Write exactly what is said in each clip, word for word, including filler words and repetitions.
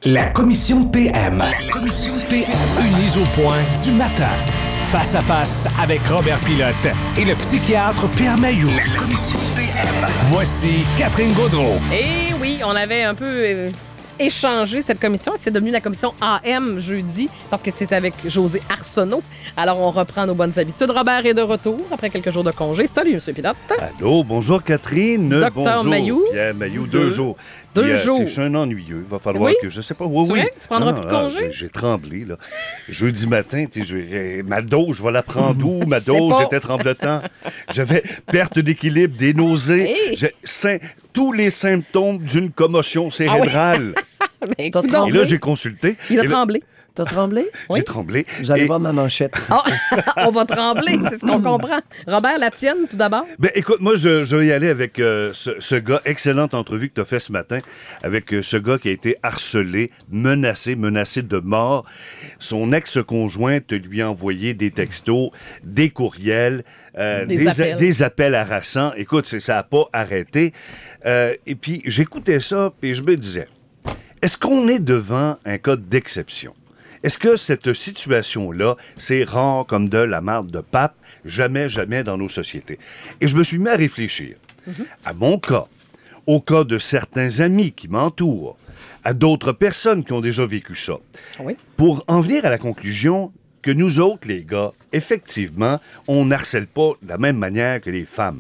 La commission P M. La commission P M. Une mise au point du matin. Face à face avec Robert Pilote et le psychiatre Pierre Mailloux. La commission P M. Voici Catherine Gaudreau. Et oui, on avait un peu euh, échangé cette commission. C'est devenu la commission A M jeudi parce que c'est avec José Arsenault. Alors, on reprend nos bonnes habitudes. Robert est de retour après quelques jours de congé. Salut, M. Pilote. Allô, bonjour Catherine. Docteur Bonjour Mailloux. Pierre Mailloux, deux, deux jours. Deux Puis, euh, jours. Je suis un ennuyeux. Il va falloir Oui? que, je sais pas, oui, C'est oui. vrai? Tu prendras Non, plus de non, congé? j'ai- J'ai tremblé, là. Jeudi matin, tu sais, je vais- ma dose, je vais la prendre où? Ma sais dose, pas. j'étais tremblotant. J'avais perte d'équilibre, des nausées. Hey! J'ai- sym- tous les symptômes d'une commotion cérébrale. Ben, T'as coudonc. Et tremblé? là, j'ai consulté. Il a Et là, tremblé. T'as tremblé? Oui. J'ai tremblé. Vous allez Et- voir ma manchette. Ah, on va trembler, c'est ce qu'on comprend. Robert, la tienne, tout d'abord? Ben, écoute, moi, je, je vais y aller avec euh, ce, ce gars. Excellente entrevue que tu as fait ce matin avec euh, ce gars qui a été harcelé, menacé, menacé de mort. Son ex-conjointe lui a envoyé des textos, des courriels, euh, Des des, appels. des appels harassants. Écoute, c'est- ça n'a pas arrêté. Euh, et puis, j'écoutais ça, puis je me disais, est-ce qu'on est devant un cas d'exception? Est-ce que cette situation-là, c'est rare comme de la marde de pape? Jamais, jamais dans nos sociétés. Et je me suis mis à réfléchir à mon cas, au cas de certains amis qui m'entourent, à d'autres personnes qui ont déjà vécu ça, Oui. pour en venir à la conclusion que nous autres, les gars, effectivement, on n'harcèle pas de la même manière que les femmes.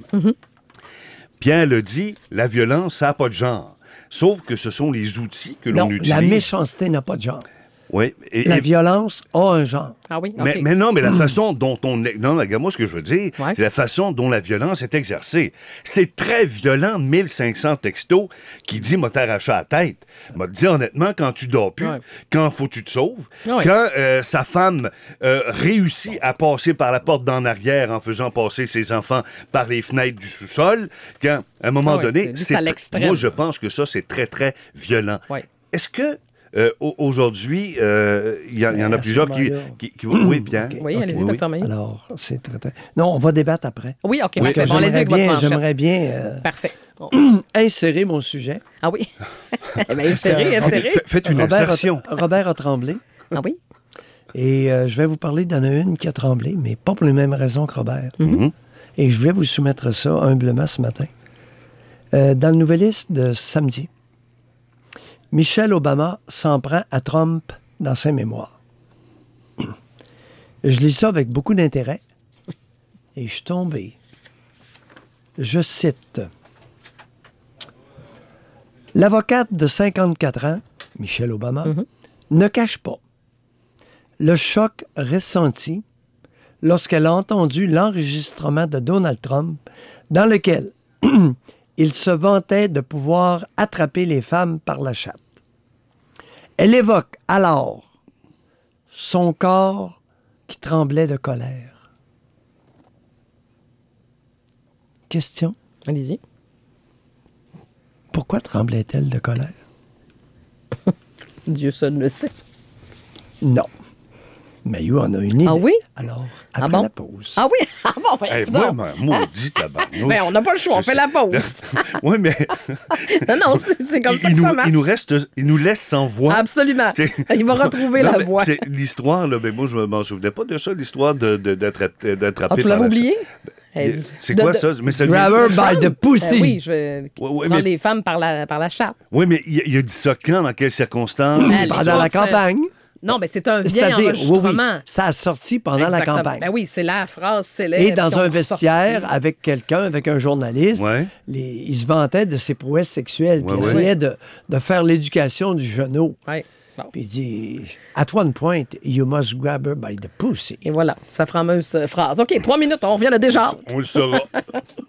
Pierre le dit, la violence, ça n'a pas de genre. Sauf que ce sont les outils que l'on Non, utilise. la méchanceté n'a pas de genre. Oui. Et, La et- violence a un genre. Ah oui, OK. mais, mais non, mais la façon dont on... est- Non, regarde, moi, ce que je veux dire, Ouais. c'est la façon dont la violence est exercée. C'est très violent, mille cinq cents textos qui dit « m'a t'arraché la tête ». M'a dit honnêtement, quand tu dors plus, Ouais. quand faut que tu te sauves, Ouais. quand euh, sa femme euh, réussit à passer par la porte d'en arrière en faisant passer ses enfants par les fenêtres du sous-sol, quand, à un moment Ah ouais, donné, c'est juste à tr- l'extrême. moi, je pense que ça, c'est très, très violent. Ouais. Est-ce que euh, au- aujourd'hui, euh, il y, a- il y en Mais a à plusieurs ce qui, moment-là- qui, qui vont... Oui, Pierre. OK. Oui, OK. allez-y, Oui, oui. docteur Mailloux. Alors, c'est très, très... Non, on va débattre après. Oui, OK, Parce parfait. que Bon, allez-y j'aimerais avec votre bien, manchette. j'aimerais bien euh, Parfait. Bon. insérer mon sujet. Ah oui? Ben, inséré, inséré. F- Faites une Robert insertion. a, Robert a tremblé. Ah oui? Et euh, je vais vous parler d'en une qui a tremblé, mais pas pour les mêmes raisons que Robert. Mhm. Et je vais vous soumettre ça humblement ce matin. Euh, dans le Nouvelliste de samedi, Michelle Obama s'en prend à Trump dans ses mémoires. Je lis ça avec beaucoup d'intérêt et je suis tombé. Je cite. L'avocate de cinquante-quatre ans, Michelle Obama, ne cache pas le choc ressenti lorsqu'elle a entendu l'enregistrement de Donald Trump dans lequel il se vantait de pouvoir attraper les femmes par la chatte. Elle évoque alors son corps qui tremblait de colère. Question. Allez-y. Pourquoi tremblait-elle de colère? Dieu seul le sait. Non. Mais you en a une idée. Ah oui? Alors, Ah après bon? la pause. Ah oui? Ah bon, ben, Hey, non. moi, ma maudit tabarnouche. Ben, on n'a pas le choix, on C'est fait la pause. Oui, mais Non, non, c'est c'est comme il, ça il que ça nous, marche. il nous reste, il nous laisse sans voix. Absolument. C'est- Il va retrouver Non, la mais voix. c'est l'histoire, là, mais moi, je m'en souvenais pas de ça, l'histoire de, de, d'attraper, d'attraper Ah, tu par l'avais la oublié? chatte. Eh, C'est de- quoi de- ça? Mais ça vient- Grab her by the pussy. Ben oui, je vais Ouais, ouais, prendre mais- les femmes par la, par la chatte. Oui, mais il, il a dit ça quand? Dans quelles circonstances? Ah, Pendant l'histoire, la c'est- campagne. Non, mais c'est un vieil C'est-à-dire, oui, oui, enregistrement. ça a sorti pendant Exactement. la campagne. Ben oui, c'est la phrase célèbre. Et dans qu'ils un ont vestiaire ressorti. avec quelqu'un, avec un journaliste, Ouais. les- il se vantait de ses prouesses sexuelles, puis Ouais, il ouais. essayait de, de faire l'éducation du genou. Ouais. Bon. Puis il dit, at one point, you must grab her by the pussy. Et voilà, sa fameuse euh, phrase. OK, trois minutes, on revient de déjà. On le saura.